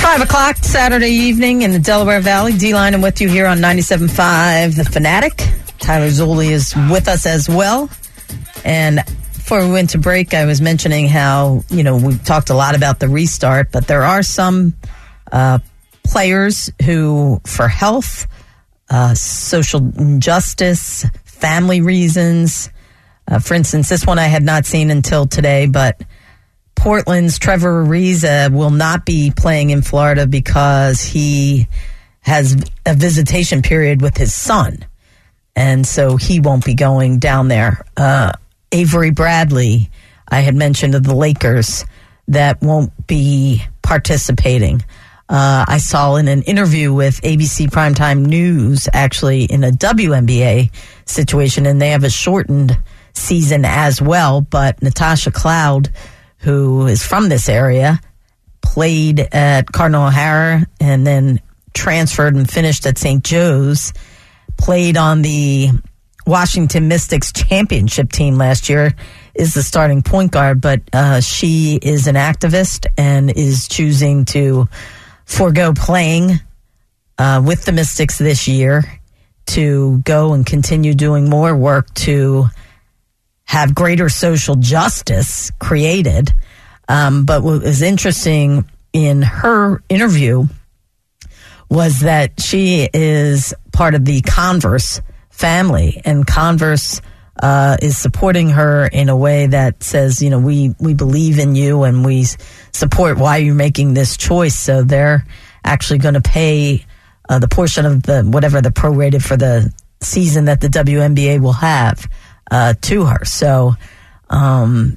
5 o'clock Saturday evening in the Delaware Valley. D-Line, I'm with you here on 97.5 The Fanatic. Tyler Zulli is with us as well. And before we went to break, I was mentioning how, we talked a lot about the restart, but there are some players who, for health, social injustice, family reasons, for instance, this one I had not seen until today, but Portland's Trevor Ariza will not be playing in Florida because he has a visitation period with his son. And so he won't be going down there. Avery Bradley, I had mentioned of the Lakers, that won't be participating. I saw in an interview with ABC Primetime News, actually in a WNBA situation, and they have a shortened season as well, but Natasha Cloud, who is from this area, played at Cardinal O'Hara and then transferred and finished at St. Joe's, played on the Washington Mystics championship team last year, is the starting point guard, but she is an activist and is choosing to forego playing with the Mystics this year to go and continue doing more work to have greater social justice created. But what was interesting in her interview was that she is part of the Converse family, and Converse is supporting her in a way that says, we believe in you and we support why you're making this choice. So they're actually going to pay the portion of the prorated for the season that the WNBA will have to her. So, and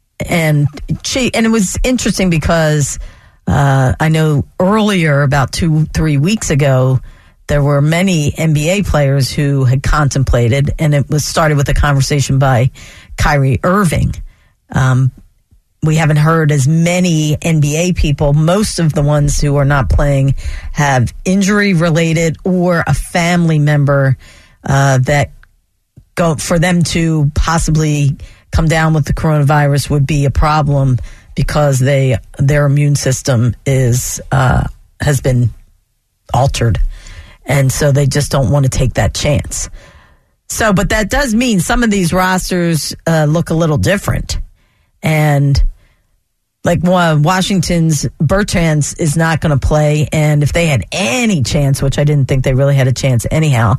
it was interesting because I know earlier, about 2-3 weeks ago, there were many NBA players who had contemplated, and it was started with a conversation by Kyrie Irving. We haven't heard as many NBA people. Most of the ones who are not playing have injury-related or a family member that go for them to possibly come down with the coronavirus would be a problem because their immune system has been altered. And so they just don't want to take that chance. So, but that does mean some of these rosters look a little different. And like Washington's Bertans is not going to play. And if they had any chance, which I didn't think they really had a chance anyhow,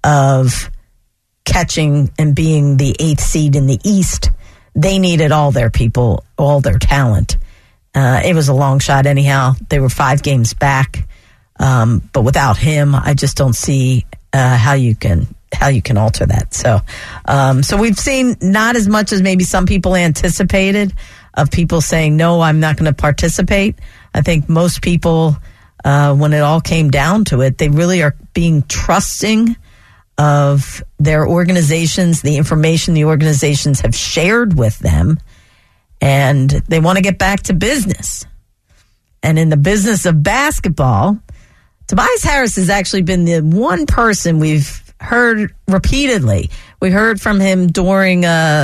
of catching and being the 8th seed in the East, they needed all their people, all their talent. It was a long shot anyhow. They were 5 games back. But without him, I just don't see how you can alter that. So we've seen not as much as maybe some people anticipated of people saying, no, I'm not going to participate. I think most people, when it all came down to it, they really are being trusting of their organizations, the information the organizations have shared with them, and they want to get back to business. And in the business of basketball, Tobias Harris has actually been the one person we've heard repeatedly. We heard from him during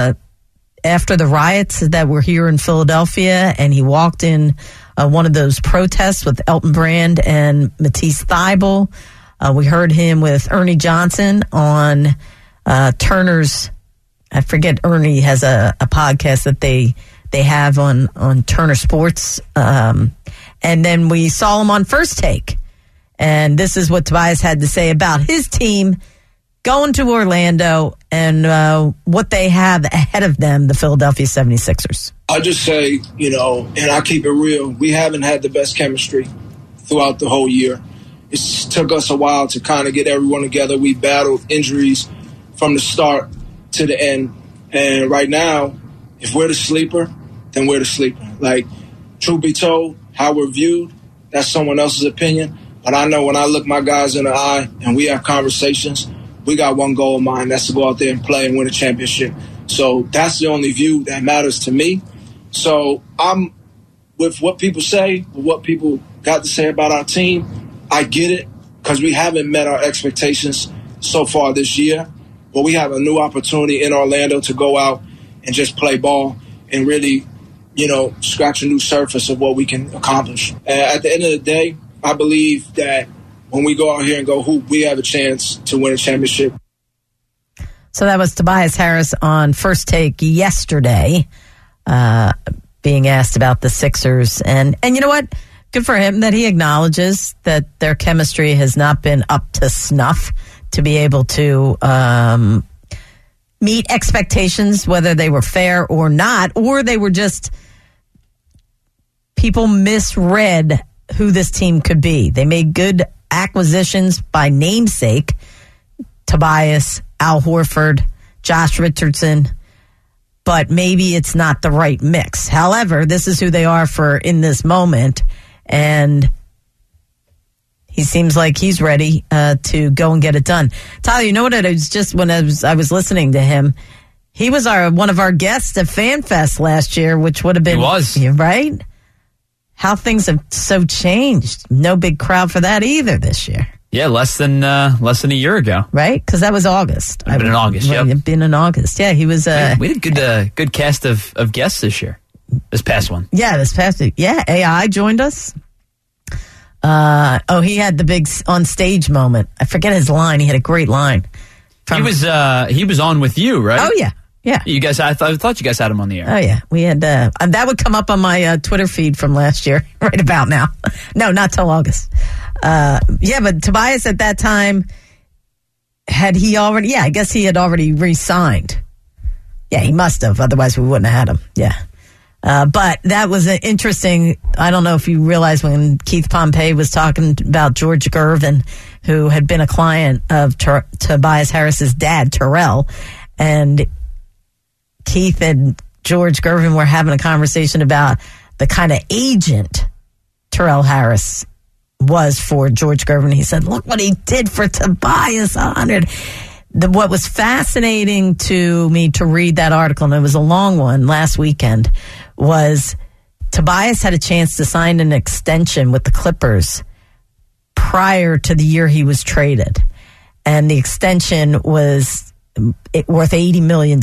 after the riots that were here in Philadelphia, and he walked in one of those protests with Elton Brand and Matisse Thybulle. We heard him with Ernie Johnson on Turner's. I forget, Ernie has a podcast that they have on Turner Sports, and then we saw him on First Take. And this is what Tobias had to say about his team going to Orlando and what they have ahead of them, the Philadelphia 76ers. I'll just say, and I keep it real, we haven't had the best chemistry throughout the whole year. It took us a while to kind of get everyone together. We battled injuries from the start to the end. And right now, if we're the sleeper, then we're the sleeper. Like, truth be told, how we're viewed, that's someone else's opinion. But I know when I look my guys in the eye and we have conversations, we got one goal in mind. That's to go out there and play and win a championship. So that's the only view that matters to me. So I'm with what people say, what people got to say about our team. I get it because we haven't met our expectations so far this year. But we have a new opportunity in Orlando to go out and just play ball and really scratch a new surface of what we can accomplish. And at the end of the day, I believe that when we go out here and go hoop, we have a chance to win a championship. So that was Tobias Harris on First Take yesterday, being asked about the Sixers. And you know what? Good for him that he acknowledges that their chemistry has not been up to snuff to be able to meet expectations, whether they were fair or not, or they were just people misread who this team could be. They made good acquisitions by namesake. Tobias, Al Horford, Josh Richardson, but maybe it's not the right mix. However, this is who they are for in this moment, and he seems like he's ready to go and get it done. Tyler, you know what it was just when I was listening to him, he was one of our guests at FanFest last year, which would have been... He was. Right? How things have so changed. No big crowd for that either this year. Yeah, less than a year ago. Right? Because that was August. It'd been in August, yep. It'd been in August. Yeah, he was... we had good cast of guests this year. This past one. Yeah, AI joined us. He had the big on stage moment. I forget his line. He had a great line. He was on with you, right? Oh yeah. You guys, I thought you guys had him on the air. Oh yeah, we had and that would come up on my Twitter feed from last year, right about now. No, not till August. But Tobias at that time had he already? Yeah, I guess he had already re-signed. Yeah, he must have. Otherwise, we wouldn't have had him. Yeah. But that was an interesting, I don't know if you realize when Keith Pompey was talking about George Gervin, who had been a client of Tobias Harris's dad, Terrell, and Keith and George Gervin were having a conversation about the kind of agent Terrell Harris was for George Gervin. He said, look what he did for Tobias, 100. What was fascinating to me to read that article, and it was a long one last weekend, was Tobias had a chance to sign an extension with the Clippers prior to the year he was traded. And the extension was worth $80 million.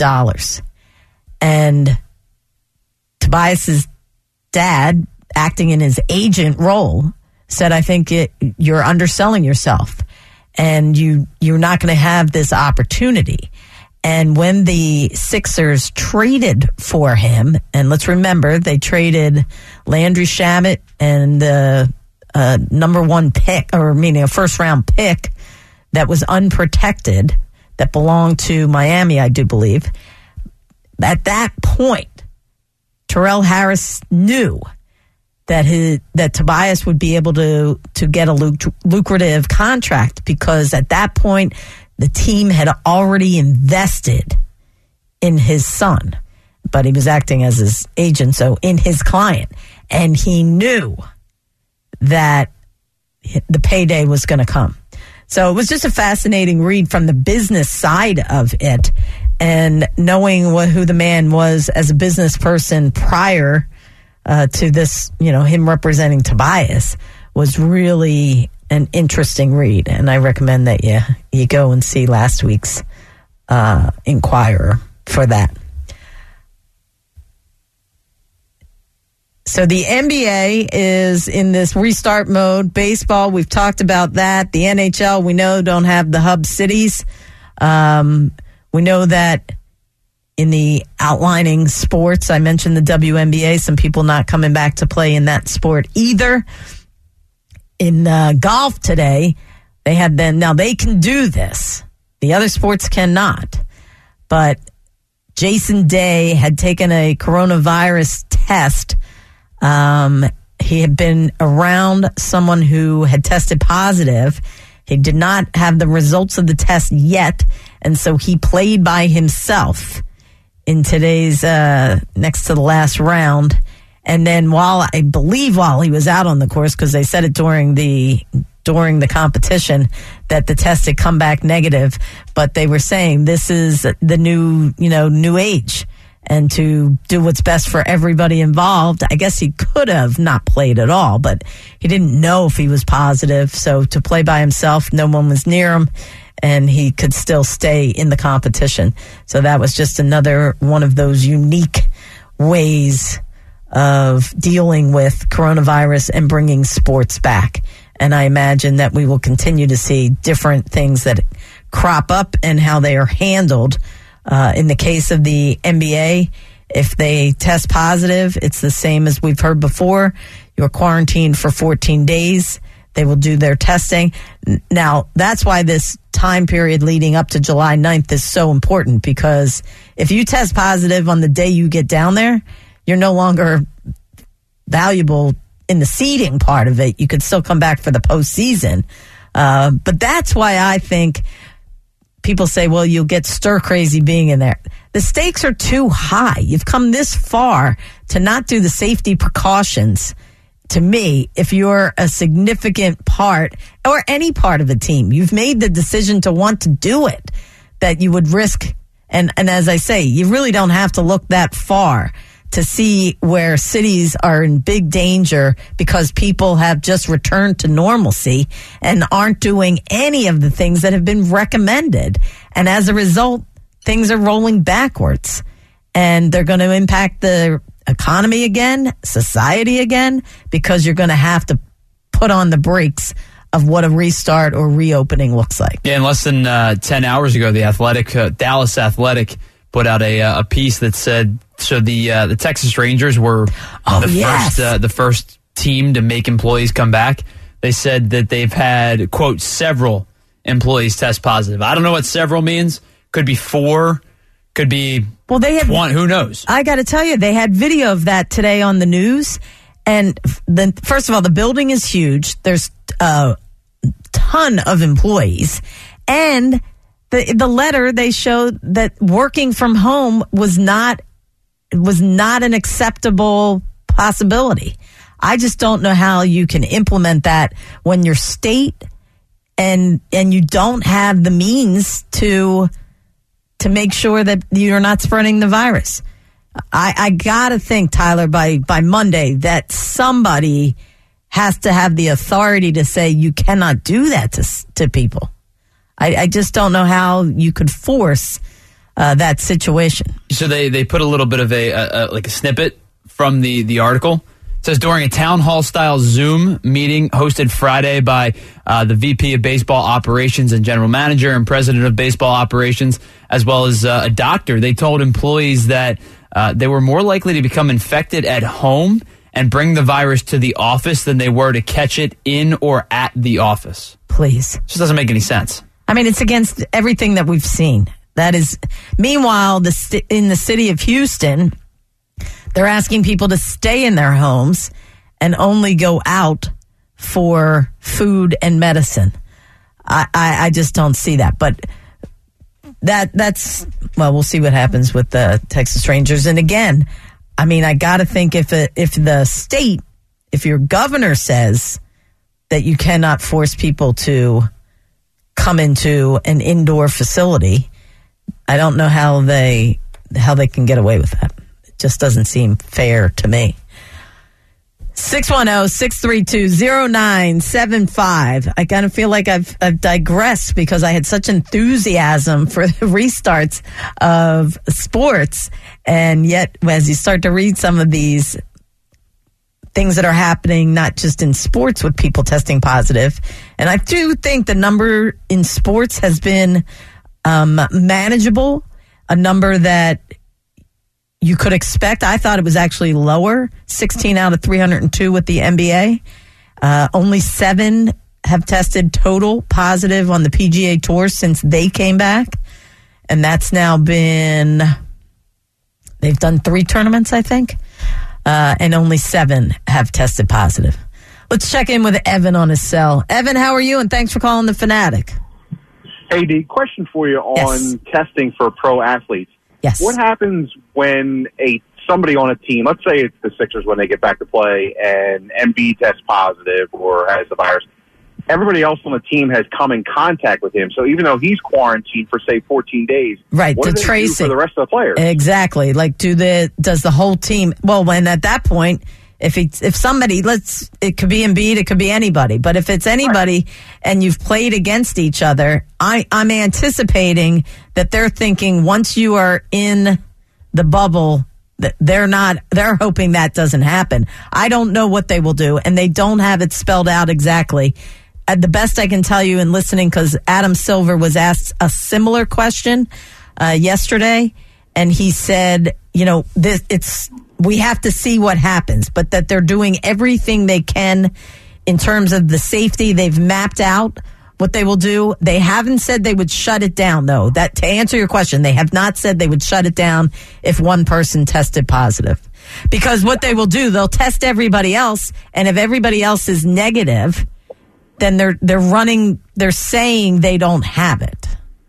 And Tobias's dad, acting in his agent role, said, I think you're underselling yourself. And you're not going to have this opportunity. And when the Sixers traded for him, and let's remember, they traded Landry Shamet and the number one pick, or meaning a first-round pick that was unprotected, that belonged to Miami, I do believe. At that point, Terrell Harris knew that Tobias would be able to get a lucrative contract, because at that point the team had already invested in his son, but he was acting as his agent, so in his client, and he knew that the payday was going to come. So it was just a fascinating read from the business side of it, and knowing who the man was as a business person prior to this, him representing Tobias, was really an interesting read. And I recommend that you go and see last week's Inquirer for that. So the NBA is in this restart mode. Baseball, we've talked about that. The NHL, we know, don't have the hub cities. We know that in the outlining sports, I mentioned the WNBA, some people not coming back to play in that sport either. In golf today, now they can do this. The other sports cannot. But Jason Day had taken a coronavirus test. He had been around someone who had tested positive. He did not have the results of the test yet, and so he played by himself in today's next to the last round. And then while he was out on the course, because they said it during the competition that the test had come back negative, but they were saying this is the new age, and to do what's best for everybody involved. I guess he could have not played at all, but he didn't know if he was positive. So to play by himself, no one was near him, and he could still stay in the competition. So that was just another one of those unique ways of dealing with coronavirus and bringing sports back. And I imagine that we will continue to see different things that crop up and how they are handled. In the case of the NBA, if they test positive, it's the same as we've heard before. You're quarantined for 14 days. They will do their testing. Now, that's why this time period leading up to July 9th is so important, because if you test positive on the day you get down there, you're no longer valuable in the seeding part of it. You could still come back for the postseason. But that's why I think people say, well, you'll get stir crazy being in there. The stakes are too high. You've come this far to not do the safety precautions. To me, if you're a significant part or any part of a team, you've made the decision to want to do it, that you would risk. And as I say, you really don't have to look that far to see where cities are in big danger because people have just returned to normalcy and aren't doing any of the things that have been recommended. And as a result, things are rolling backwards, and they're going to impact the economy again, society again, because you're going to have to put on the brakes of what a restart or reopening looks like. Yeah, and less than 10 hours ago, the Dallas Athletic put out a piece that said, so the Texas Rangers were the first team to make employees come back. They said that they've had, quote, several employees test positive. I don't know what several means. Could be 4, could be one, who knows? I got to tell you, they had video of that today on the news. And first of all, the building is huge. There's a ton of employees. And the letter, they showed that working from home was not an acceptable possibility. I just don't know how you can implement that when your state and you don't have the means to make sure that you're not spreading the virus. I gotta think, Tyler, by Monday that somebody has to have the authority to say you cannot do that to people. I just don't know how you could force that situation. So they put a little bit of a snippet from the article. It says, during a town hall style Zoom meeting hosted Friday by the VP of Baseball Operations and General Manager and President of Baseball Operations, as well as a doctor, they told employees that they were more likely to become infected at home and bring the virus to the office than they were to catch it in or at the office. Please. It just doesn't make any sense. I mean, it's against everything that we've seen. That is, meanwhile, in the city of Houston, they're asking people to stay in their homes and only go out for food and medicine. I just don't see that. But that's we'll see what happens with the Texas Rangers. And again, I mean, I got to think if the state, if your governor says that you cannot force people to come into an indoor facility, I don't know how they can get away with that. Just doesn't seem fair to me. 610-632-0975. I kind of feel like I've digressed because I had such enthusiasm for the restarts of sports. And yet, as you start to read some of these things that are happening, not just in sports with people testing positive, and I do think the number in sports has been manageable, a number that you could expect. I thought it was actually lower, 16 out of 302 with the NBA. Only 7 have tested total positive on the PGA Tour since they came back. And that's now been, they've done 3 tournaments, I think. And only 7 have tested positive. Let's check in with Evan on his cell. Evan, how are you? And thanks for calling The Fanatic. Hey, D, question for you on testing for pro athletes. Yes. What happens when somebody on a team, let's say it's the Sixers when they get back to play and Embiid tests positive or has the virus, everybody else on the team has come in contact with him. So even though he's quarantined for, say, 14 days, right, what does it do for the rest of the players? Exactly. Like, does the whole team, well, when at that point, if somebody, it could be Embiid, it could be anybody, but if it's anybody and you've played against each other, I'm anticipating that they're thinking once you are in the bubble, they're hoping that doesn't happen. I don't know what they will do, and they don't have it spelled out exactly. The best I can tell you in listening, because Adam Silver was asked a similar question yesterday, and he said, we have to see what happens, but that they're doing everything they can in terms of the safety. They've mapped out what they will do. They haven't said they would shut it down, though. That, to answer your question, they have not said they would shut it down if one person tested positive. Because what they will do, they'll test everybody else, and if everybody else is negative, then they're saying they don't have it.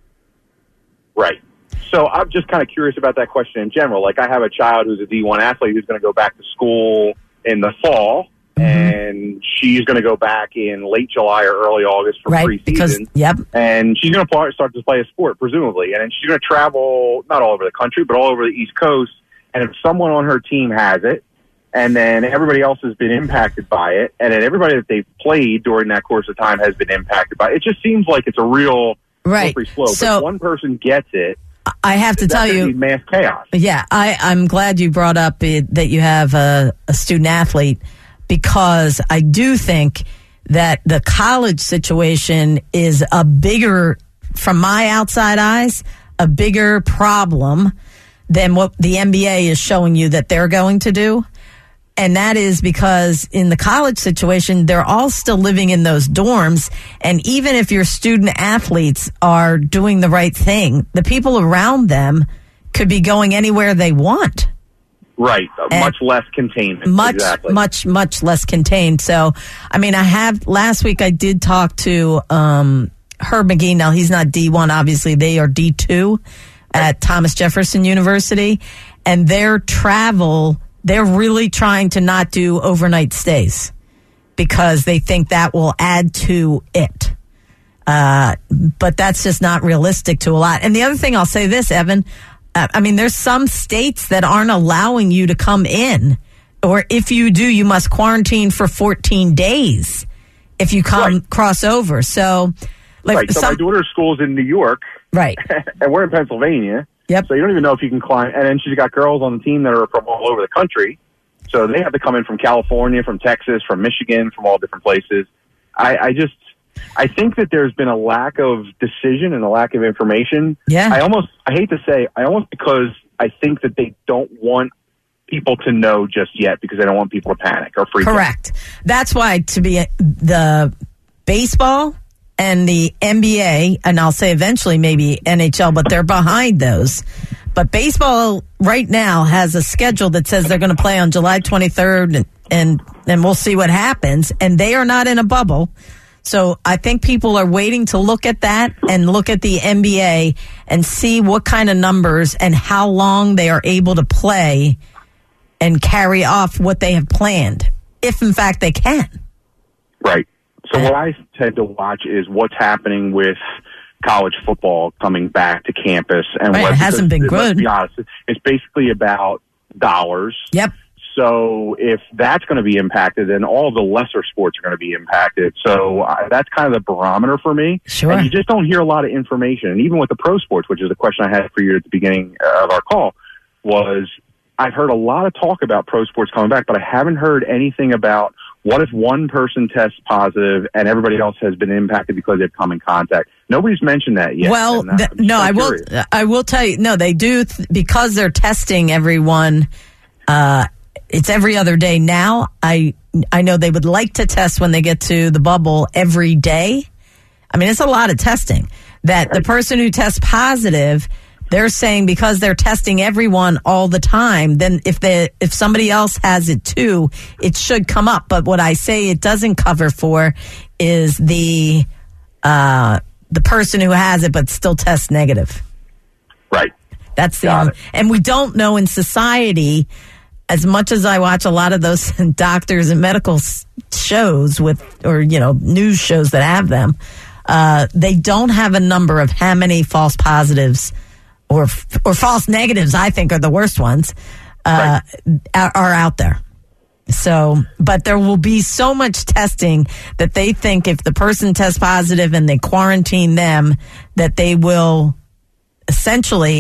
Right. So I'm just kind of curious about that question in general. Like, I have a child who's a D1 athlete who's going to go back to school in the fall, and she's going to go back in late July or early August for preseason. And she's going to start to play a sport, presumably. And then she's going to travel, not all over the country, but all over the East Coast. And if someone on her team has it, and then everybody else has been impacted by it, and then everybody that they've played during that course of time has been impacted by it, it just seems like it's a real slippery slope. So, if one person gets it, I have to tell you, mass chaos. Yeah, I'm glad you brought up that you have a student athlete, because I do think that the college situation is a bigger, from my outside eyes, a bigger problem than what the NBA is showing you that they're going to do. And that is because in the college situation, they're all still living in those dorms. And even if your student athletes are doing the right thing, the people around them could be going anywhere they want. Right. Much less containment. Much less contained. So, I mean, last week I did talk to Herb McGee. Now, he's not D1, obviously. They are D2 at Thomas Jefferson University. And their travel, they're really trying to not do overnight stays because they think that will add to it. But that's just not realistic to a lot. And the other thing, I'll say this, Evan, I mean, there's some states that aren't allowing you to come in, or if you do, you must quarantine for 14 days if you cross over. So, so my daughter's school's in New York, right, and we're in Pennsylvania. Yep. So you don't even know if you can climb. And then she's got girls on the team that are from all over the country, so they have to come in from California, from Texas, from Michigan, from all different places. I think that there's been a lack of decision and a lack of information. Yeah. I hate to say, because I think that they don't want people to know just yet, because they don't want people to panic or freak out. Correct. That's why the baseball and the NBA, and I'll say eventually maybe NHL, but they're behind those. But baseball right now has a schedule that says they're going to play on July 23rd, and we'll see what happens. And they are not in a bubble. So I think people are waiting to look at that and look at the NBA and see what kind of numbers and how long they are able to play and carry off what they have planned, if in fact they can. Right. So what I tend to watch is what's happening with college football coming back to campus. And it hasn't been good. Let's be honest, it's basically about dollars. Yep. So if that's going to be impacted, then all the lesser sports are going to be impacted. So that's kind of the barometer for me. Sure. And you just don't hear a lot of information. And even with the pro sports, which is the question I had for you at the beginning of our call, was I've heard a lot of talk about pro sports coming back, but I haven't heard anything about what if one person tests positive and everybody else has been impacted because they've come in contact. Nobody's mentioned that yet. Well, I will tell you, no, they do, because they're testing everyone. It's every other day now. I know they would like to test when they get to the bubble every day. I mean, it's a lot of testing. That the person who tests positive, they're saying because they're testing everyone all the time, then if somebody else has it too, it should come up. But what I say it doesn't cover for is the person who has it but still tests negative. Right. That's and we don't know in society. As much as I watch a lot of those doctors and medical shows news shows that have them, they don't have a number of how many false positives or false negatives, I think are the worst ones, are out there. So, but there will be so much testing that they think if the person tests positive and they quarantine them, that they will essentially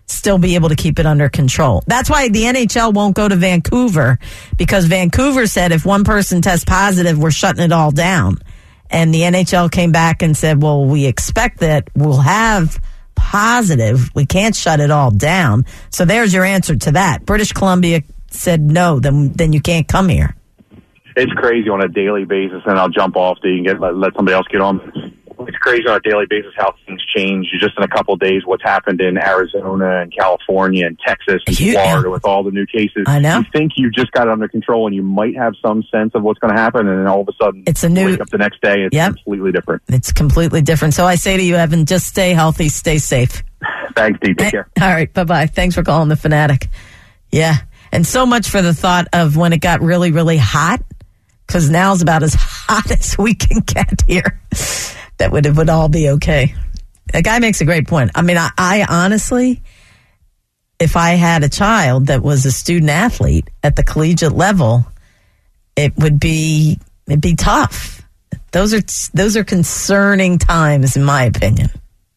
still be able to keep it under control. That's why the NHL won't go to Vancouver, because Vancouver said if one person tests positive, we're shutting it all down. And the NHL came back and said, well, we expect that we'll have positive. We can't shut it all down. So there's your answer to that. British Columbia said no, then you can't come here. It's crazy on a daily basis, and I'll jump off so you can let somebody else get on. It's crazy on a daily basis how things change. Just in a couple of days, what's happened in Arizona and California and Texas and Florida with all the new cases. I know. You think you've just got it under control and you might have some sense of what's going to happen, and then all of a sudden, you wake up the next day, it's completely different. It's completely different. So I say to you, Evan, just stay healthy, stay safe. Thanks, Dee. Take care. All right, bye-bye. Thanks for calling the Fanatic. Yeah, and so much for the thought of when it got really, really hot, because now's about as hot as we can get here. That it would all be okay. The guy makes a great point. I mean, I honestly, if I had a child that was a student athlete at the collegiate level, it'd be tough. Those are concerning times, in my opinion.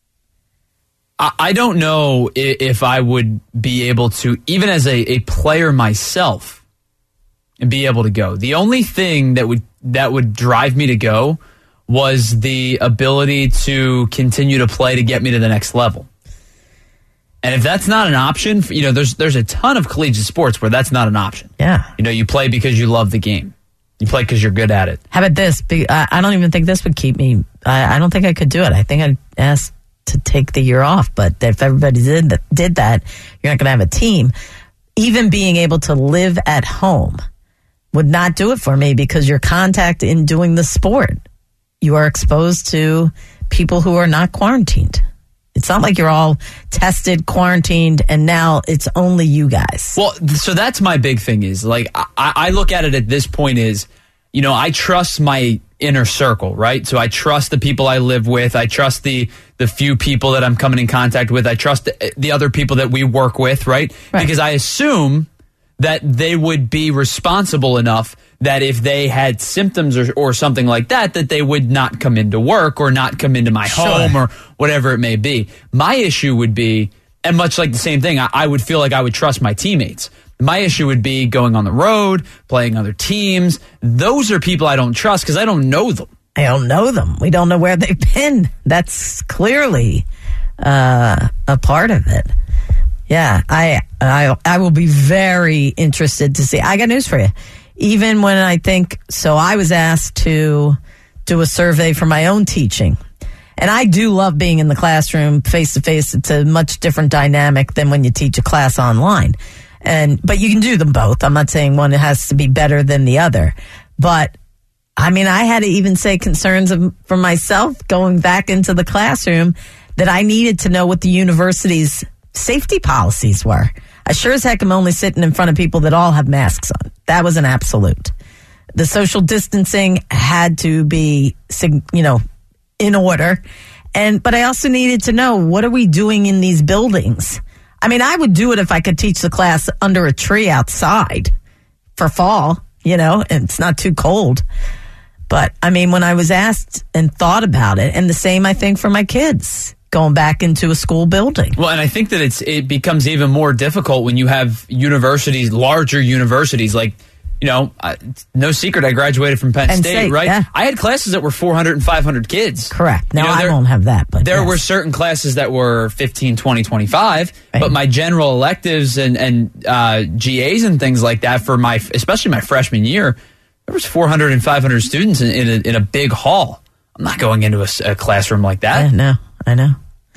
I don't know if I would be able to, even as a player myself, and be able to go. The only thing that would drive me to go was the ability to continue to play to get me to the next level. And if that's not an option, there's a ton of collegiate sports where that's not an option. Yeah. You play because you love the game. You play because you're good at it. How about this? I don't even think this would keep me. I don't think I could do it. I think I'd ask to take the year off. But if everybody did that, you're not going to have a team. Even being able to live at home would not do it for me, because your contact in doing the sport, you are exposed to people who are not quarantined. It's not like you're all tested, quarantined, and now it's only you guys. Well, so that's my big thing is, like, I look at it at this point is, I trust my inner circle, right? So I trust the people I live with. I trust the few people that I'm coming in contact with. I trust the other people that we work with, right? Because I assume that they would be responsible enough that if they had symptoms or something like that they would not come into work or not come into my home or whatever it may be. My issue would be, and much like the same thing, I would feel like I would trust my teammates. My issue would be going on the road, playing other teams. Those are people I don't trust because I don't know them. I don't know them. We don't know where they've been. That's clearly a part of it. Yeah, I will be very interested to see. I got news for you. Even when I was asked to do a survey for my own teaching. And I do love being in the classroom face to face. It's a much different dynamic than when you teach a class online. But you can do them both. I'm not saying one has to be better than the other. But I mean, I had to even say concerns for myself going back into the classroom that I needed to know what the university's safety policies were. I sure as heck am only sitting in front of people that all have masks on. That was an absolute. The social distancing had to be, in order. But I also needed to know, what are we doing in these buildings? I mean, I would do it if I could teach the class under a tree outside for fall, and it's not too cold. But I mean, when I was asked and thought about it, and the same, I think, for my kids going back into a school building. Well, and I think that it becomes even more difficult when you have universities, larger universities, like, no secret, I graduated from Penn State, right? Yeah. I had classes that were 400 and 500 kids. Correct. Now, I won't have that, but there were certain classes that were 15, 20, 25, but my general electives and GAs and things like that for especially my freshman year, there was 400 and 500 students in a big hall. I'm not going into a classroom like that. No, I know.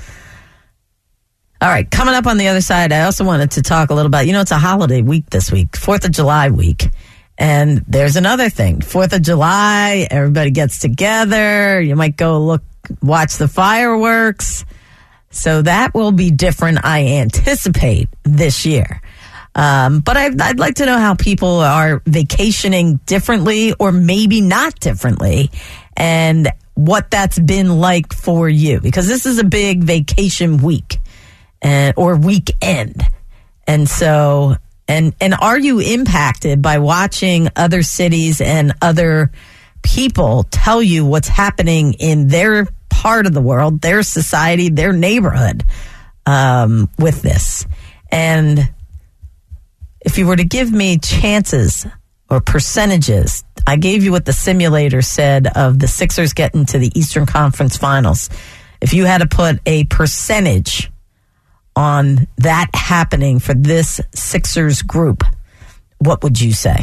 All right, coming up on the other side, I also wanted to talk a little about, it's a holiday week this week, 4th of July week. And there's another thing. 4th of July, everybody gets together. You might go watch the fireworks. So that will be different, I anticipate, this year. But I'd like to know how people are vacationing differently or maybe not differently, and what that's been like for you. Because this is a big vacation week or weekend. And so... And are you impacted by watching other cities and other people tell you what's happening in their part of the world, their society, their neighborhood? with this. And if you were to give me chances or percentages, I gave you what the simulator said of the Sixers getting to the Eastern Conference Finals. If you had to put a percentage on that happening for this Sixers group, what would you say?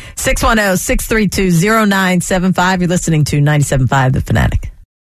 610-632-0975. You're listening to 97.5 The Fanatic.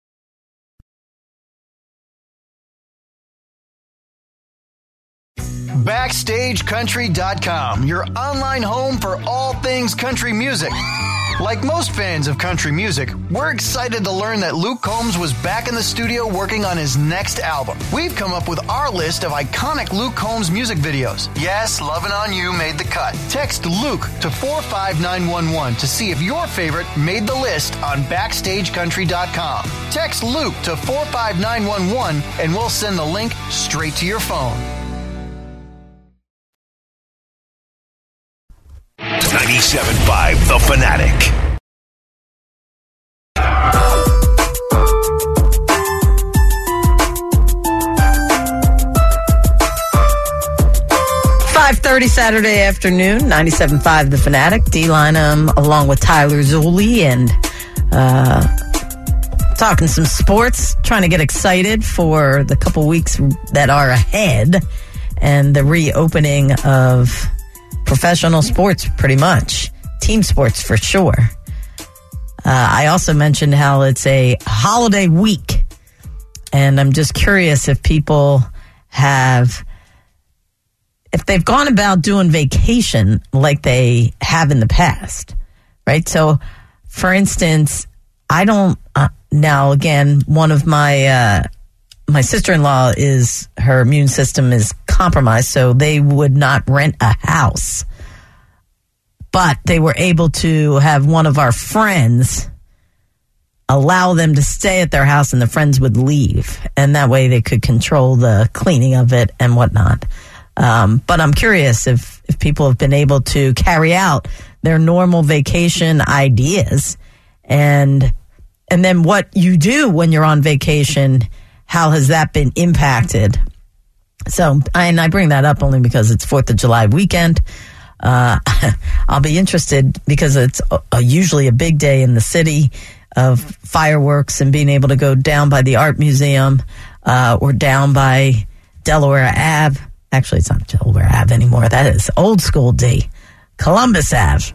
BackstageCountry.com, your online home for all things country music. Like most fans of country music, we're excited to learn that Luke Combs was back in the studio working on his next album. We've come up with our list of iconic Luke Combs music videos. Yes, Lovin' On You made the cut. Text Luke to 45911 to see if your favorite made the list on BackstageCountry.com. Text Luke to 45911 and we'll send the link straight to your phone. 97.5 The Fanatic. .30 Saturday afternoon, 97.5 The Fanatic. D-Line along with Tyler Zulli and talking some sports, trying to get excited for the couple weeks that are ahead and the reopening of professional sports, pretty much. Team sports for sure. I also mentioned how it's a holiday week, and I'm just curious if people if they've gone about doing vacation like they have in the past, right? So, for instance, I don't, now again, one of my sister-in-law her immune system is compromised, so they would not rent a house. But they were able to have one of our friends allow them to stay at their house and the friends would leave. And that way they could control the cleaning of it and whatnot. But I'm curious if people have been able to carry out their normal vacation ideas and then what you do when you're on vacation, how has that been impacted? So, and I bring that up only because it's 4th of July weekend. I'll be interested because it's usually a big day in the city of fireworks and being able to go down by the Art Museum or down by Delaware Ave. Actually, it's not Delaware Ave anymore. That is old school D. Columbus Ave.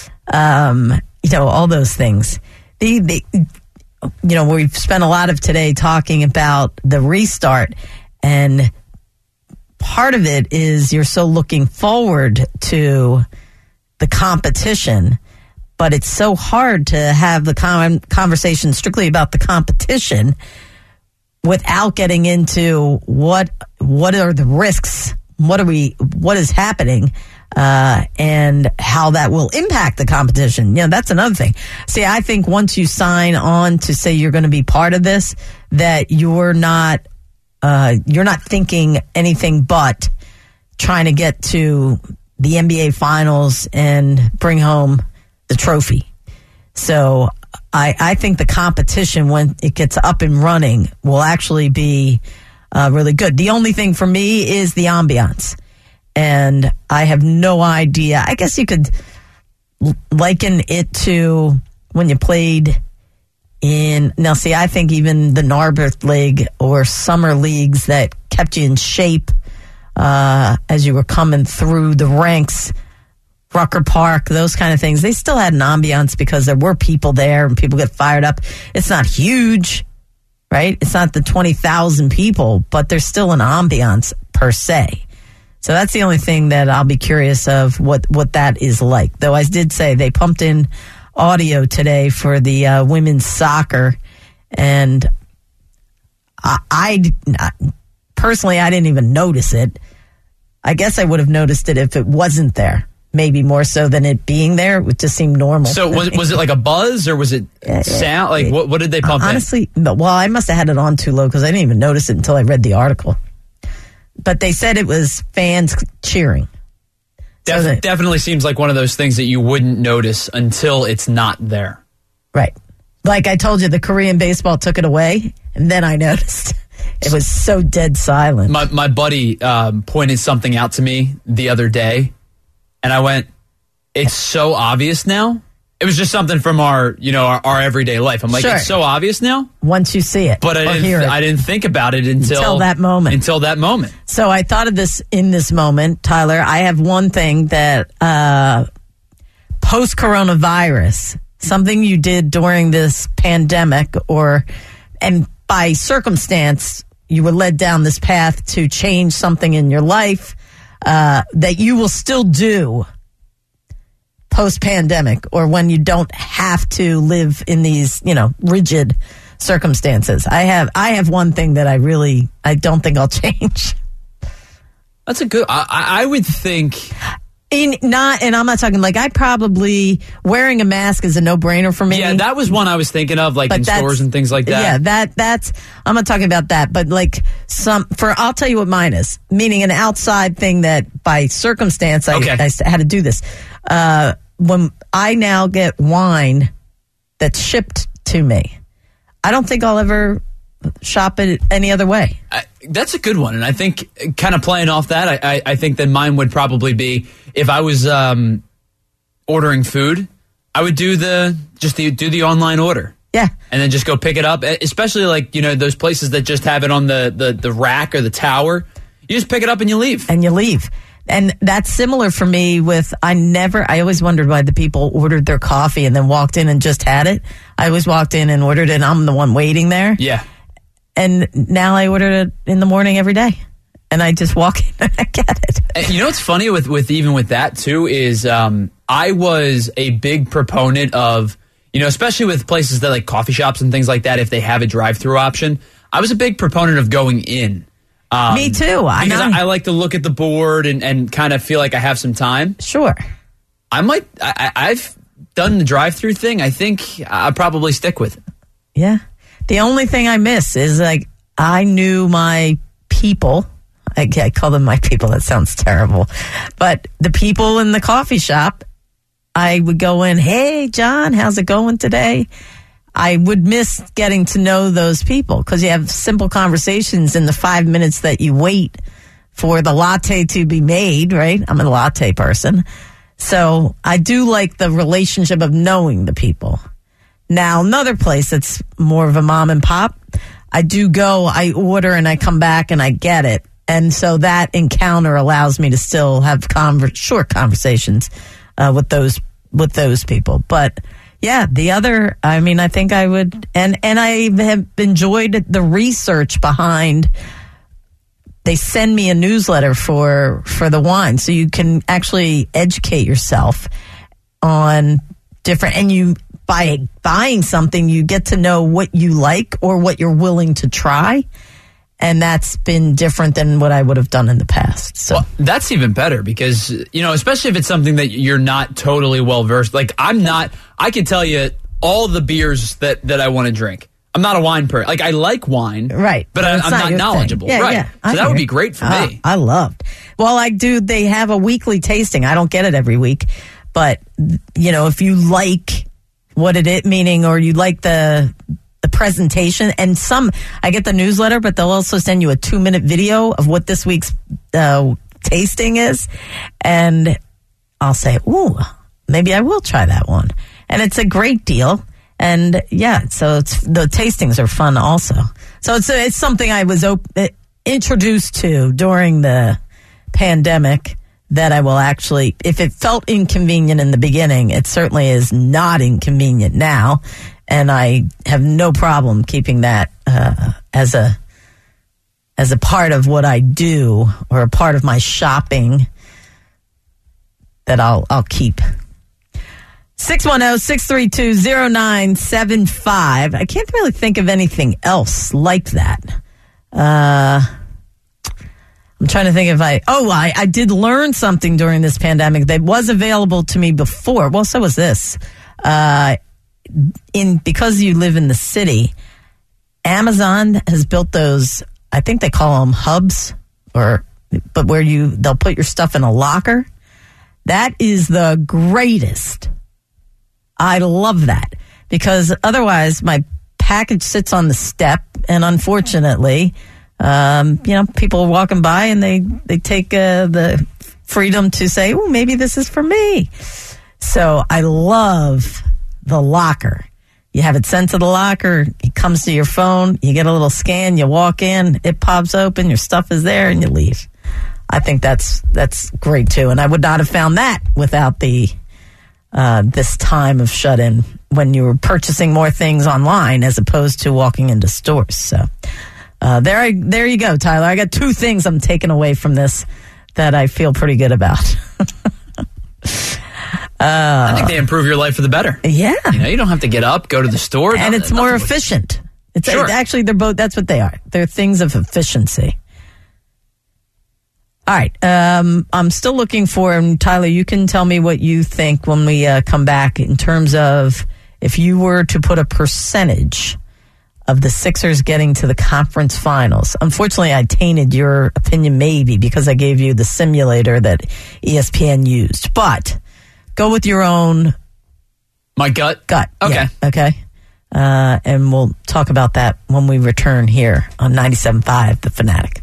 All those things. We've spent a lot of today talking about the restart, and part of it is you're so looking forward to the competition, but it's so hard to have the conversation strictly about the competition without getting into what are the risks, what is happening, and how that will impact the competition. That's another thing. See, I think once you sign on to say you're going to be part of this, that you're not thinking anything but trying to get to the NBA Finals and bring home the trophy. So I think the competition, when it gets up and running, will actually be really good. The only thing for me is the ambiance. And I have no idea. I guess you could liken it to when you played now, see, I think even the Narberth League or summer leagues that kept you in shape as you were coming through the ranks, Rucker Park, those kind of things, they still had an ambiance because there were people there and people get fired up. It's not huge, right? It's not the 20,000 people, but there's still an ambiance per se. So that's the only thing that I'll be curious of what that is like. Though I did say they pumped in audio today for the women's soccer, and I personally, I didn't even notice it. I guess I would have noticed it if it wasn't there. Maybe more so than it being there. It would just seem normal. So was it like a buzz or was it sound? Like what did they pump honestly, in? Honestly, I must have had it on too low because I didn't even notice it until I read the article. But they said it was fans cheering. Definitely seems like one of those things that you wouldn't notice until it's not there. Right. Like I told you, the Korean baseball took it away, and then I noticed. It was so dead silent. My buddy pointed something out to me the other day, and I went, it's so obvious now. It was just something from our everyday life. I'm like, Sure. It's so obvious now. Once you see it, But I didn't think about it until that moment. Until that moment. So I thought of this in this moment, Tyler. I have one thing that post-coronavirus, something you did during this pandemic, and by circumstance, you were led down this path to change something in your life that you will still do post-pandemic, or when you don't have to live in these, rigid circumstances. I have one thing that I don't think I'll change. That's a good. I would think. And I'm not talking I probably wearing a mask is a no-brainer for me. Yeah, that was one I was thinking of, in stores and things like that. Yeah, that's I'm not talking about that, but I'll tell you what mine is. Meaning an outside thing that by circumstance I had to do this. When I now get wine that's shipped to me, I don't think I'll ever shop it any other way. That's a good one, and I think kind of playing off that, I think that mine would probably be if I was ordering food, I would do the online order. Yeah, and then just go pick it up. Especially those places that just have it on the rack or the tower. You just pick it up and you leave. And that's similar for me with, I always wondered why the people ordered their coffee and then walked in and just had it. I always walked in and ordered it and I'm the one waiting there. Yeah. And now I order it in the morning every day. And I just walk in and I get it. And what's funny with even with that too is I was a big proponent of, especially with places that like coffee shops and things like that, if they have a drive-through option, I was a big proponent of going in. Me too. Because I like to look at the board and kind of feel like I have some time. Sure. I've done the drive-through thing. I think I'll probably stick with it. Yeah. The only thing I miss is I knew my people. I call them my people. That sounds terrible. But the people in the coffee shop, I would go in, hey, John, how's it going today? I would miss getting to know those people because you have simple conversations in the 5 minutes that you wait for the latte to be made, right? I'm a latte person. So I do like the relationship of knowing the people. Now, another place that's more of a mom and pop, I do go, I order and I come back and I get it. And so that encounter allows me to still have short conversations with those people. But yeah, the other, I think I would, and I have enjoyed the research behind. They send me a newsletter for the wine, so you can actually educate yourself on different, and you, by buying something, you get to know what you like or what you're willing to try. And that's been different than what I would have done in the past. So that's even better because, especially if it's something that you're not totally well versed. I can tell you all the beers that I want to drink. I'm not a wine person. I like wine. Right. But I'm not knowledgeable. Yeah, right. Yeah, so that would be great for me. I loved. Well, they have a weekly tasting. I don't get it every week. But, if you like what it is, meaning, or you like the presentation, and I get the newsletter, but they'll also send you a 2-minute video of what this week's tasting is, and I'll say, ooh, maybe I will try that one, and it's a great deal. And yeah, so the tastings are fun also. So it's something I was introduced to during the pandemic that I will actually, if it felt inconvenient in the beginning, it certainly is not inconvenient now. And I have no problem keeping that as a part of what I do, or a part of my shopping that I'll keep. 610-632-0975. I can't really think of anything else like that. I'm trying to think if I did learn something during this pandemic that was available to me before. Well, so was this. Because you live in the city, Amazon has built those, I think they call them hubs, but where they'll put your stuff in a locker. That is the greatest. I love that, because otherwise my package sits on the step, and unfortunately people are walking by and they take the freedom to say, oh, maybe this is for me. So I love the locker. You have it sent to the locker. It comes to your phone. You get a little scan. You walk in. It pops open. Your stuff is there, and you leave. I think that's great too. And I would not have found that without the this time of shut-in when you were purchasing more things online as opposed to walking into stores. So there you go, Tyler. I got two things I'm taking away from this that I feel pretty good about. I think they improve your life for the better. Yeah. You don't have to get up, go to the store. And it's more efficient. Actually, they're both, that's what they are. They're things of efficiency. All right. I'm still looking for, and Tyler, you can tell me what you think when we come back in terms of if you were to put a percentage of the Sixers getting to the conference finals. Unfortunately, I tainted your opinion maybe because I gave you the simulator that ESPN used. But go with your own. My gut? Gut. Okay. Yeah, okay. And we'll talk about that when we return here on 97.5 The Fanatic.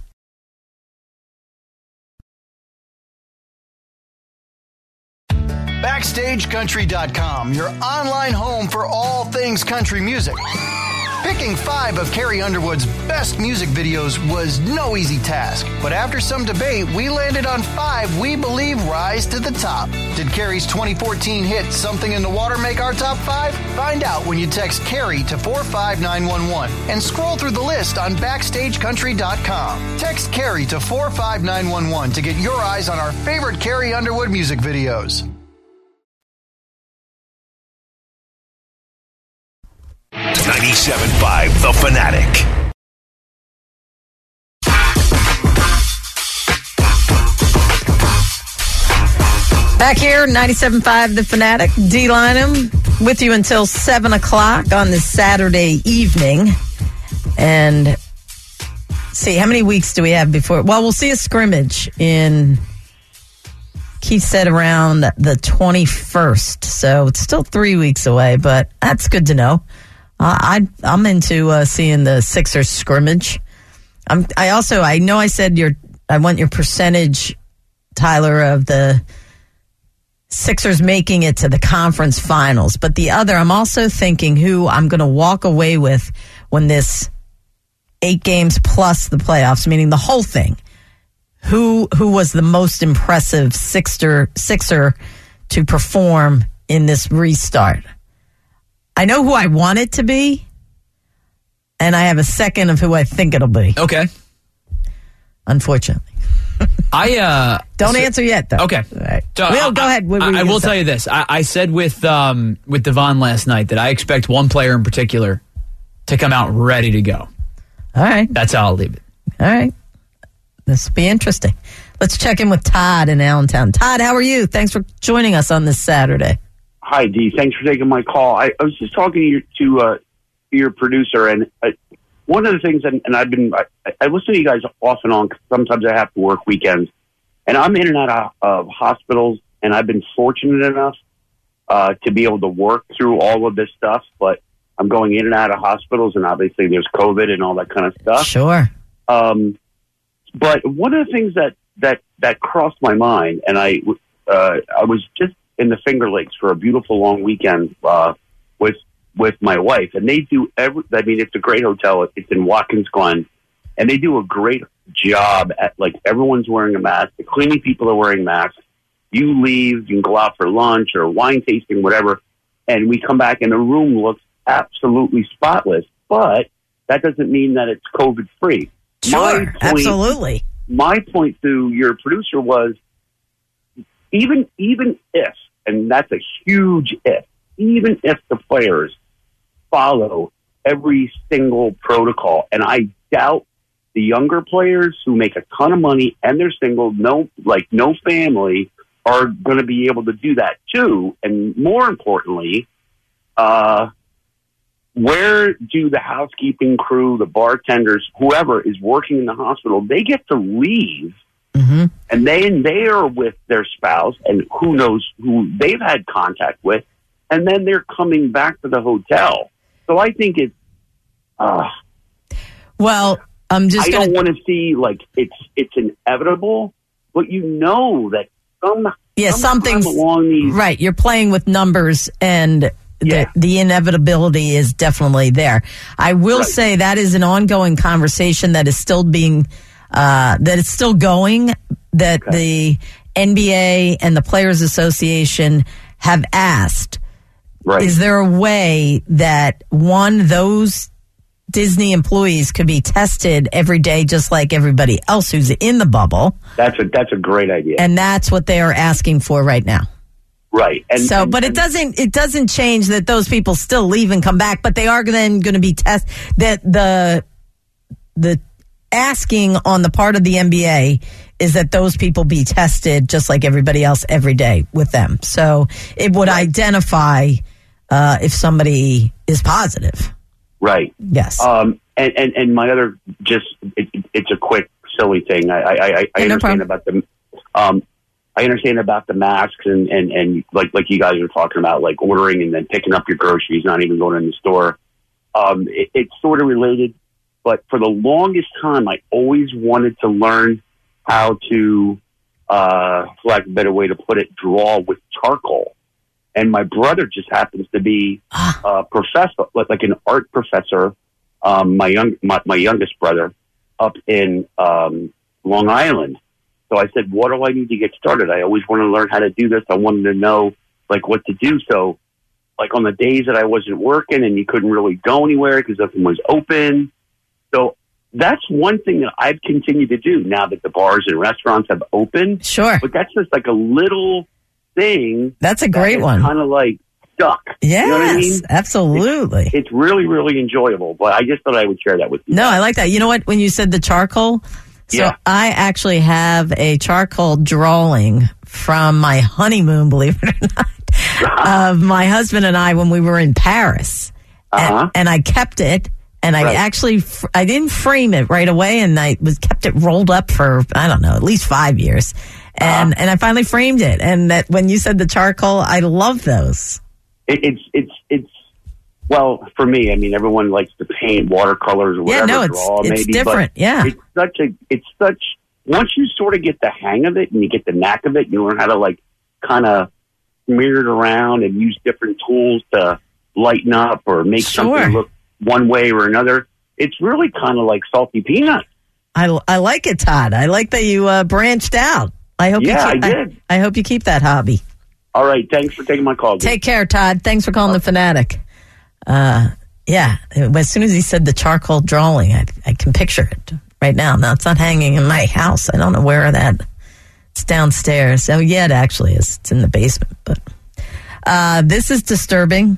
BackstageCountry.com, your online home for all things country music. Picking 5 of Carrie Underwood's best music videos was no easy task, but after some debate, we landed on 5 we believe rise to the top. Did Carrie's 2014 hit Something in the Water make our top 5? Find out when you text Carrie to 45911 and scroll through the list on BackstageCountry.com. Text Carrie to 45911 to get your eyes on our favorite Carrie Underwood music videos. 97.5 The Fanatic. Back here, 97.5 The Fanatic. D-Line with you until 7 o'clock on this Saturday evening. And see, how many weeks do we have before? Well, we'll see a scrimmage in, Keith said, around the 21st. So it's still 3 weeks away, but that's good to know. I'm into seeing the Sixers scrimmage. I know I said I want your percentage, Tyler, of the Sixers making it to the conference finals. But the other, I'm also thinking who I'm going to walk away with when this 8 games plus the playoffs, meaning the whole thing. Who was the most impressive Sixer to perform in this restart? I know who I want it to be, and I have a second of who I think it'll be. Okay. Unfortunately. Don't answer yet, though. Okay. All right. So go ahead. I will tell you this. I said with Devon last night that I expect one player in particular to come out ready to go. All right. That's how I'll leave it. All right. This will be interesting. Let's check in with Todd in Allentown. Todd, how are you? Thanks for joining us on this Saturday. Hi, Dee. Thanks for taking my call. I was just talking to your producer, and one of the things, and I listen to you guys off and on, 'cause sometimes I have to work weekends, and I'm in and out of hospitals, and I've been fortunate enough to be able to work through all of this stuff, but I'm going in and out of hospitals, and obviously there's COVID and all that kind of stuff. Sure. But one of the things that crossed my mind, and I was just in the Finger Lakes for a beautiful long weekend with my wife, and they do it's a great hotel. It's in Watkins Glen, and they do a great job at, like, everyone's wearing a mask. The cleaning people are wearing masks. You leave, you can go out for lunch or wine tasting, whatever, and we come back and the room looks absolutely spotless. But that doesn't mean that it's COVID free. Sure, absolutely. My point to your producer was, even if, and that's a huge if, even if the players follow every single protocol, and I doubt the younger players who make a ton of money and they're single, no family, are going to be able to do that too. And more importantly, where do the housekeeping crew, the bartenders, whoever is working in the hospital, they get to leave, and they are with their spouse and who knows who they've had contact with, and then they're coming back to the hotel. So I think it's... Well, I'm just I don't want to see like it's inevitable, but you know that something's along these right. You're playing with numbers, and the inevitability is definitely there. I will say that is an ongoing conversation that is still being that is still going. That the NBA and the Players Association have asked. Right. Is there a way that those Disney employees could be tested every day, just like everybody else who's in the bubble? That's a great idea, and that's what they are asking for right now. Right. But it doesn't change that those people still leave and come back, but they are then going to be tested. That the asking on the part of the NBA is that those people be tested just like everybody else every day with them. So it would identify if somebody is positive. Right. Yes. And my other it's a quick silly thing. I understand about the I understand about the masks and like you guys are talking about, like ordering and then picking up your groceries, not even going in the store. It's sort of related, but for the longest time, I always wanted to learn how to, for lack of a better way to put it, draw with charcoal. And my brother just happens to be a professor, like an art professor. My youngest brother up in Long Island. So I said, what do I need to get started? I always want to learn how to do this. I wanted to know like what to do. So like on the days that I wasn't working and you couldn't really go anywhere because nothing was open. So that's one thing that I've continued to do now that the bars and restaurants have opened. Sure. But that's just like a little thing. That's a great one. Kind of like stuck. Yes, you know what I mean? Absolutely. It's really, really enjoyable. But I just thought I would share that with you. No, I like that. You know what? When you said the charcoal, so I actually have a charcoal drawing from my honeymoon, believe it or not, of my husband and I when we were in Paris. And I kept it. And I actually, I didn't frame it right away, and I kept it rolled up for, I don't know, at least 5 years. And I finally framed it. And that when you said the charcoal, I love those. It's well, for me, I mean, everyone likes to paint watercolors or whatever. It's different. But it's such, once you sort of get the hang of it and you get the knack of it, you learn how to like kind of smear it around and use different tools to lighten up or make something look one way or another. It's really kind of like salty peanuts. I like it, Todd. I like that you branched out. I hope I did. I hope you keep that hobby. All right. Thanks for taking my call. Take care, Todd. Thanks for calling the Fanatic. As soon as he said the charcoal drawing, I can picture it right now. Now, it's not hanging in my house. I don't know where it's downstairs. Oh, yeah, it actually is. It's in the basement. But this is disturbing.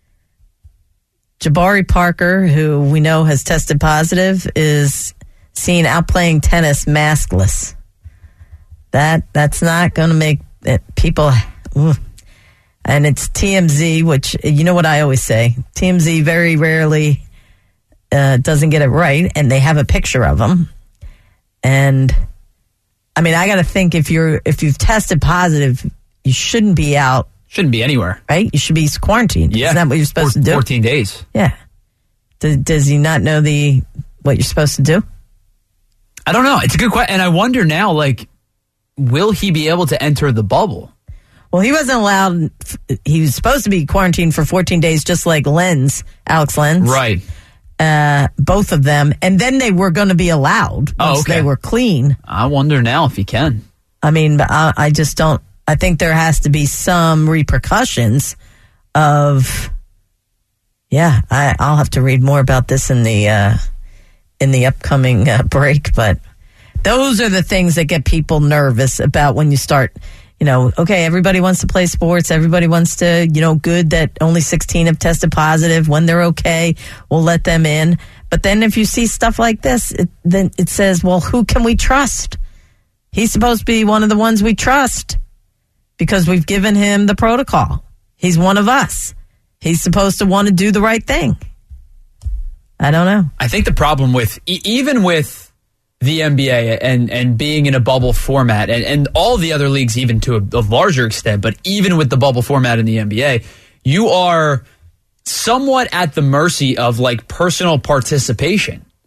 Jabari Parker, who we know has tested positive, is seen out playing tennis maskless. That's not going to make people... And it's TMZ, which, you know what I always say, TMZ very rarely doesn't get it right, and they have a picture of him. And, I mean, I got to think if you've tested positive, you shouldn't be out. Shouldn't be anywhere. Right? You should be quarantined. Yeah. Isn't that what you're supposed to do? 14 days. Yeah. Does he not know what you're supposed to do? I don't know. It's a good question. And I wonder now, like, will he be able to enter the bubble? Well, he wasn't allowed. He was supposed to be quarantined for 14 days, just like Alex Lenz. Right. Both of them. And then they were going to be allowed once they were clean. I wonder now if he can. I mean, I just don't. I think there has to be some repercussions of. Yeah, I'll have to read more about this in the upcoming break. But those are the things that get people nervous about when you start. You know, okay, everybody wants to play sports. Everybody wants to, good that only 16 have tested positive. When they're okay, we'll let them in. But then if you see stuff like this, then it says, well, who can we trust? He's supposed to be one of the ones we trust because we've given him the protocol. He's one of us. He's supposed to want to do the right thing. I don't know. I think the problem with, even with the NBA and being in a bubble format and all the other leagues even to a larger extent, but even with the bubble format in the NBA, you are somewhat at the mercy of like personal participation.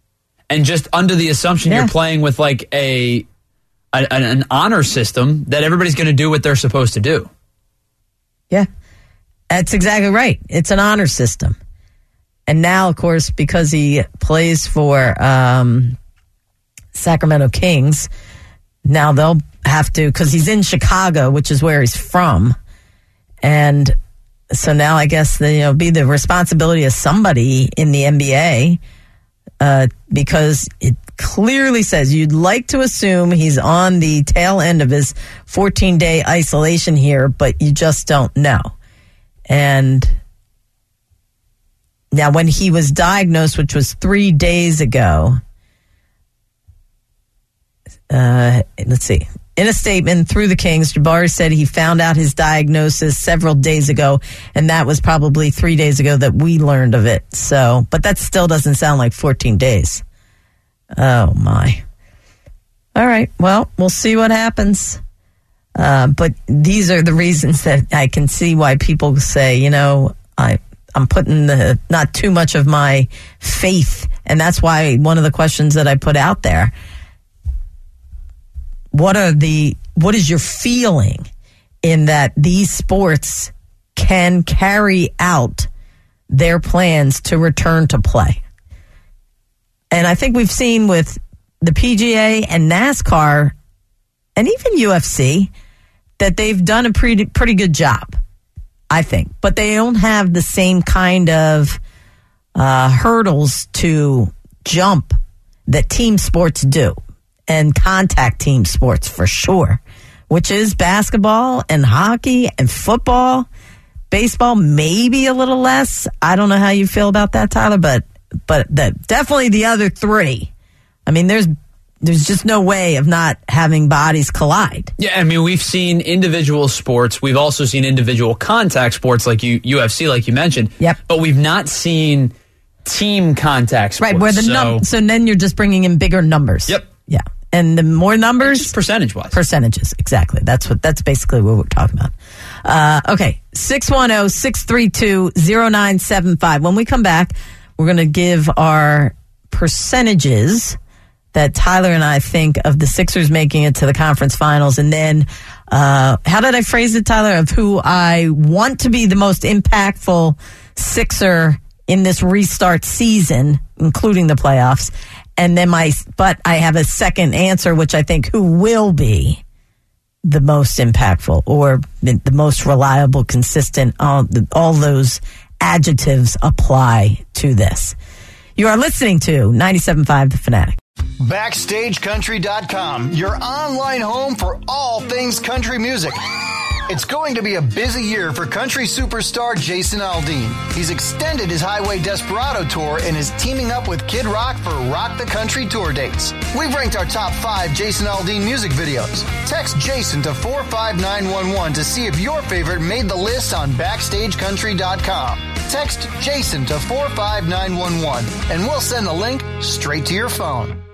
and just under the assumption you're playing with like an honor system that everybody's going to do what they're supposed to do. Yeah, that's exactly right. It's an honor system. And now, of course, because he plays for Sacramento Kings, now they'll have to, because he's in Chicago, which is where he's from. And so now I guess it'll be the responsibility of somebody in the NBA, because it clearly says you'd like to assume he's on the tail end of his 14-day isolation here, but you just don't know. And now when he was diagnosed, which was 3 days ago, let's see. In a statement through the Kings, Jabari said he found out his diagnosis several days ago, and that was probably 3 days ago that we learned of it. So, but that still doesn't sound like 14 days. Oh, my. All right. Well, we'll see what happens. But these are the reasons that I can see why people say, I'm putting not too much of my faith, and that's why one of the questions that I put out there, what is your feeling in that these sports can carry out their plans to return to play? And I think we've seen with the PGA and NASCAR and even UFC that they've done a pretty good job, I think. But they don't have the same kind of hurdles to jump that team sports do. And contact team sports for sure, which is basketball and hockey and football. Baseball, maybe a little less. I don't know how you feel about that, Tyler, but definitely the other three. I mean, there's just no way of not having bodies collide. Yeah, I mean, we've seen individual sports. We've also seen individual contact sports like UFC, like you mentioned. Yep. But we've not seen team contact sports. Right, where so then you're just bringing in bigger numbers. Yep. Yeah. And the more numbers, just percentage-wise. Percentages, exactly. That's basically what we're talking about. Okay, 610-632-0975. When we come back, we're going to give our percentages that Tyler and I think of the Sixers making it to the conference finals. And then, how did I phrase it, Tyler, of who I want to be the most impactful Sixer in this restart season, including the playoffs. And then but I have a second answer, which I think who will be the most impactful or the most reliable, consistent. All those adjectives apply to this. You are listening to 97.5 The Fanatic. BackstageCountry.com, your online home for all things country music. It's going to be a busy year for country superstar Jason Aldean. He's extended his Highway Desperado tour and is teaming up with Kid Rock for Rock the Country tour dates. We've ranked our top 5 Jason Aldean music videos. Text Jason to 45911 to see if your favorite made the list on BackstageCountry.com. Text Jason to 45911 and we'll send the link straight to your phone.